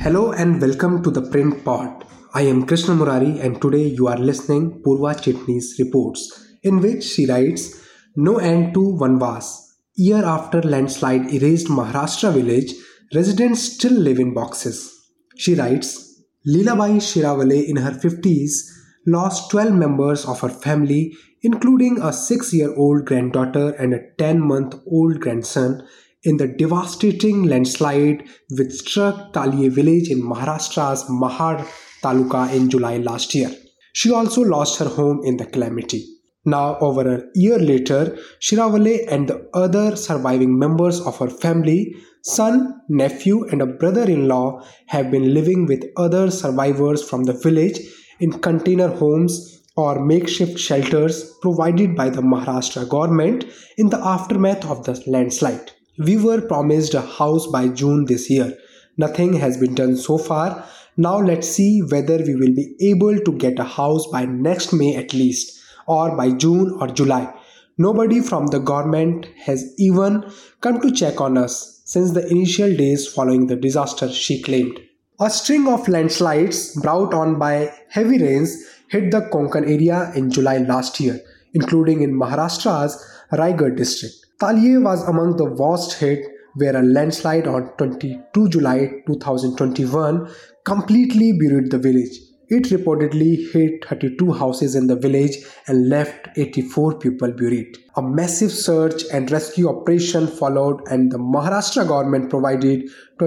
Hello and welcome to the Print Pod. I am Krishna Murari and today you are listening Purva Chitni's reports in which she writes No end to Vanvas. Year after landslide erased Maharashtra village, residents still live in boxes. She writes Leelabai Shiravale in her 50s lost 12 members of her family including a 6-year-old granddaughter and a 10-month-old grandson in the devastating landslide which struck Taliye village in Maharashtra's Mahad Taluka in July last year. She also lost her home in the calamity. Now, over a year later, Shiravale and the other surviving members of her family, son, nephew, and a brother in law, have been living with other survivors from the village in container homes or makeshift shelters provided by the Maharashtra government in the aftermath of the landslide. We were promised a house by June this year. Nothing has been done so far. Now let's see whether we will be able to get a house by next May at least, or by June or July. Nobody from the government has even come to check on us since the initial days following the disaster, she claimed. A string of landslides brought on by heavy rains hit the Konkan area in July last year, including in Maharashtra's Raigad district. Taliye was among the worst hit, where a landslide on 22 July 2021 completely buried the village. It reportedly hit 32 houses in the village and left 84 people buried. A massive search and rescue operation followed and the Maharashtra government provided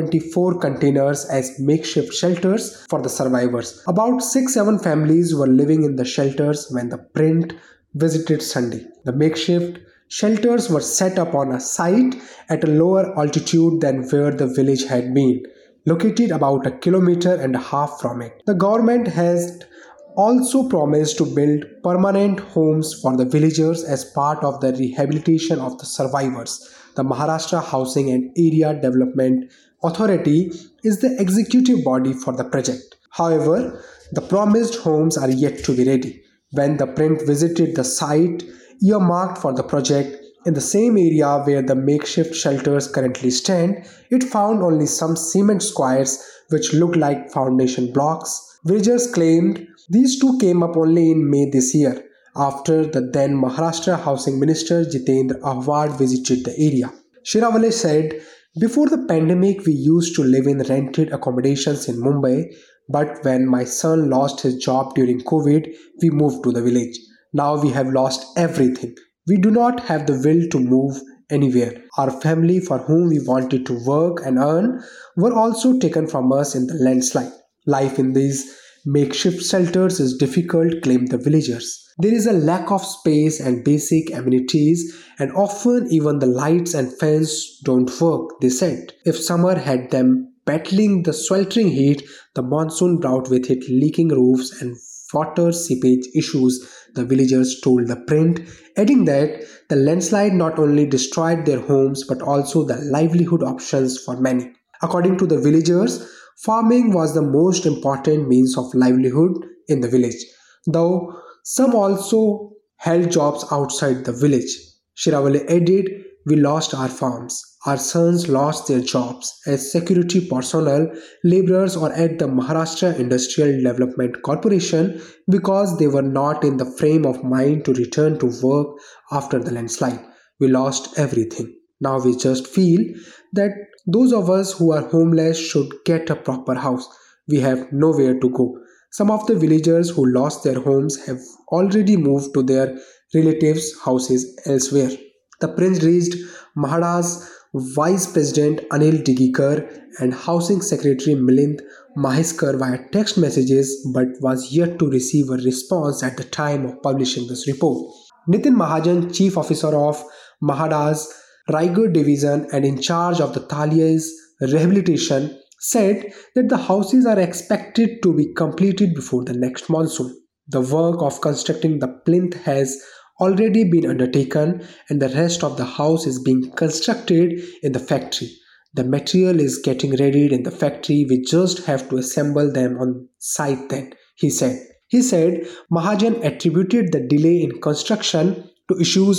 24 containers as makeshift shelters for the survivors. About 6-7 families were living in the shelters when the print visited Sunday. The makeshift shelters were set up on a site at a lower altitude than where the village had been, located about 1.5 kilometers from it. The government has also promised to build permanent homes for the villagers as part of the rehabilitation of the survivors. The Maharashtra Housing and Area Development Authority is the executive body for the project. However, the promised homes are yet to be ready. When the print visited the site earmarked for the project, in the same area where the makeshift shelters currently stand, it found only some cement squares which looked like foundation blocks. Villagers claimed these two came up only in May this year, after the then Maharashtra Housing Minister Jitendra Ahwad visited the area. Shiravale said, Before the pandemic, we used to live in rented accommodations in Mumbai, but when my son lost his job during COVID, we moved to the village. Now we have lost everything. We do not have the will to move anywhere. Our family for whom we wanted to work and earn were also taken from us in the landslide. Life in these makeshift shelters is difficult, claimed the villagers. There is a lack of space and basic amenities, and often even the lights and fans don't work, they said. If summer had them battling the sweltering heat, the monsoon brought with it leaking roofs and water seepage issues, the villagers told the print, adding that the landslide not only destroyed their homes but also the livelihood options for many. According to the villagers, farming was the most important means of livelihood in the village, though some also held jobs outside the village. Shiravale added, We lost our farms. Our sons lost their jobs as security personnel, laborers, or at the Maharashtra Industrial Development Corporation because they were not in the frame of mind to return to work after the landslide. We lost everything. Now we just feel that those of us who are homeless should get a proper house. We have nowhere to go. Some of the villagers who lost their homes have already moved to their relatives' houses elsewhere. The prince reached Mahada's Vice President Anil Digikar and Housing Secretary Milind Maheskar via text messages but was yet to receive a response at the time of publishing this report. Nitin Mahajan, Chief Officer of Mahada's Raigad Division and in charge of the Taliye's rehabilitation, said that the houses are expected to be completed before the next monsoon. The work of constructing the plinth has already been undertaken and the rest of the house is being constructed in the factory. The material is getting ready in the factory. We just have to assemble them on site then, he said. He said Mahajan attributed the delay in construction to issues of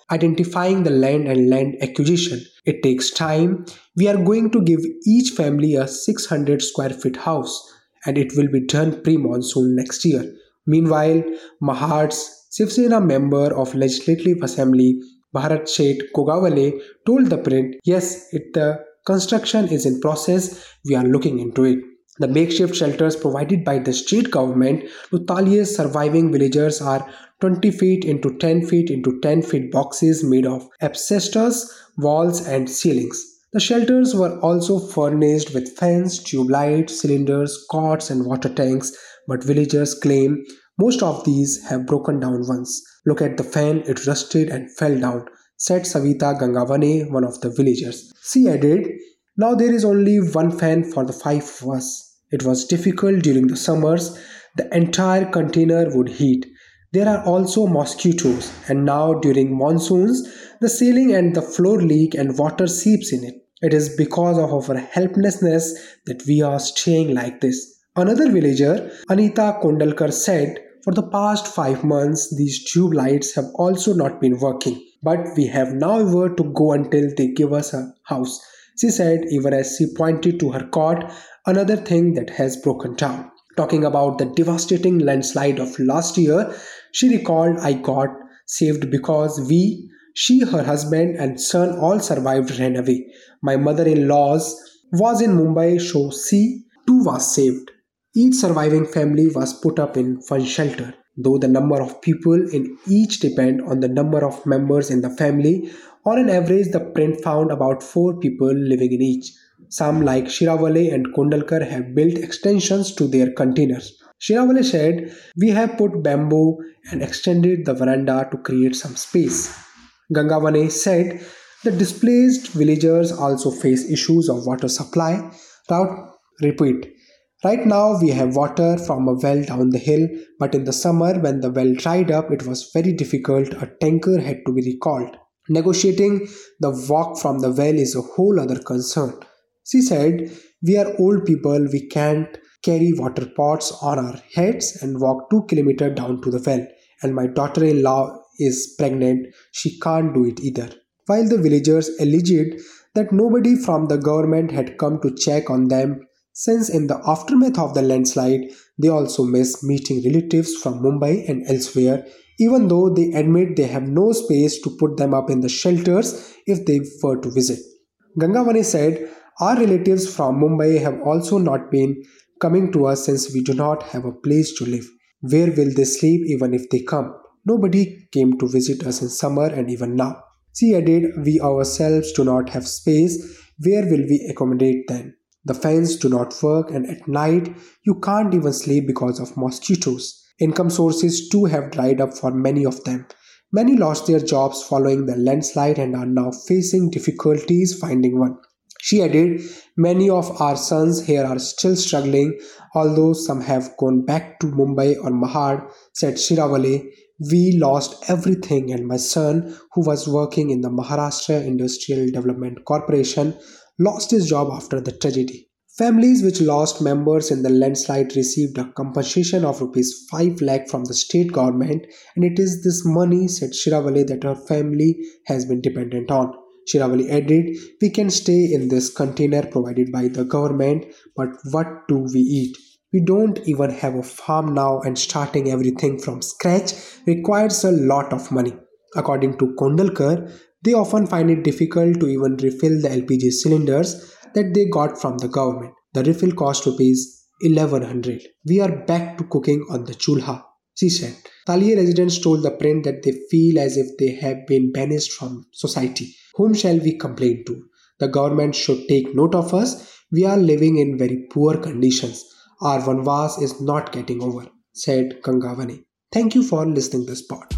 identifying the land and land acquisition. It takes time. We are going to give each family a 600 square feet house, and it will be done pre-monsoon next year. Meanwhile, Mahar's Shiv Sena member of Legislative Assembly Bharat Sheth Kogawale told the print, yes, the construction is in process, we are looking into it. The makeshift shelters provided by the state government to Talier's surviving villagers are 20 feet into 10 feet into 10 feet boxes made of asbestos, walls and ceilings. The shelters were also furnished with fans, tube lights, cylinders, cots and water tanks, but villagers claim most of these have broken down once. Look at the fan, it rusted and fell down, said Savita Gangavane, one of the villagers. She added, now there is only one fan for the five of us. It was difficult during the summers. The entire container would heat. There are also mosquitoes, and now during monsoons, the ceiling and the floor leak and water seeps in it. It is because of our helplessness that we are staying like this. Another villager, Anita Kondalkar, said, for the past 5 months, these tube lights have also not been working, but we have nowhere to go until they give us a house. She said, even as she pointed to her cot, another thing that has broken down. Talking about the devastating landslide of last year, she recalled, I got saved because she, her husband, and son all survived, ran away. My mother in law's was in Mumbai, so she too was saved. Each surviving family was put up in one shelter. Though the number of people in each depend on the number of members in the family, on an average the print found about 4 people living in each. Some like Shiravale and Kondalkar have built extensions to their containers. Shiravale said, we have put bamboo and extended the veranda to create some space. Gangavane said, the displaced villagers also face issues of water supply. Repeat. Right now we have water from a well down the hill, but in the summer when the well dried up, it was very difficult. A tanker had to be recalled. Negotiating the walk from the well is a whole other concern. She said, we are old people, we can't carry water pots on our heads and walk 2 kilometers down to the well. And my daughter-in-law is pregnant, she can't do it either. While the villagers alleged that nobody from the government had come to check on them, since in the aftermath of the landslide, they also miss meeting relatives from Mumbai and elsewhere, even though they admit they have no space to put them up in the shelters if they were to visit. Gangavani said, our relatives from Mumbai have also not been coming to us since we do not have a place to live. Where will they sleep even if they come? Nobody came to visit us in summer and even now. She added, we ourselves do not have space. Where will we accommodate them? The fans do not work and at night you can't even sleep because of mosquitoes. Income sources too have dried up for many of them. Many lost their jobs following the landslide and are now facing difficulties finding one. She added, many of our sons here are still struggling, although some have gone back to Mumbai or Mahad, said Shiravale. We lost everything and my son, who was working in the Maharashtra Industrial Development Corporation, lost his job after the tragedy. Families which lost members in the landslide received a compensation of rupees 5 lakh from the state government, and it is this money, said Shiravale, that her family has been dependent on. Shiravali added, we can stay in this container provided by the government, but what do we eat? We don't even have a farm now and starting everything from scratch requires a lot of money. According to Kondalkar, they often find it difficult to even refill the LPG cylinders that they got from the government. The refill cost rupees 1100. We are back to cooking on the chulha, she said. Talier residents told the print that they feel as if they have been banished from society. Whom shall we complain to? The government should take note of us. We are living in very poor conditions. Our vanvas is not getting over, said Gangavani. Thank you for listening to this pod.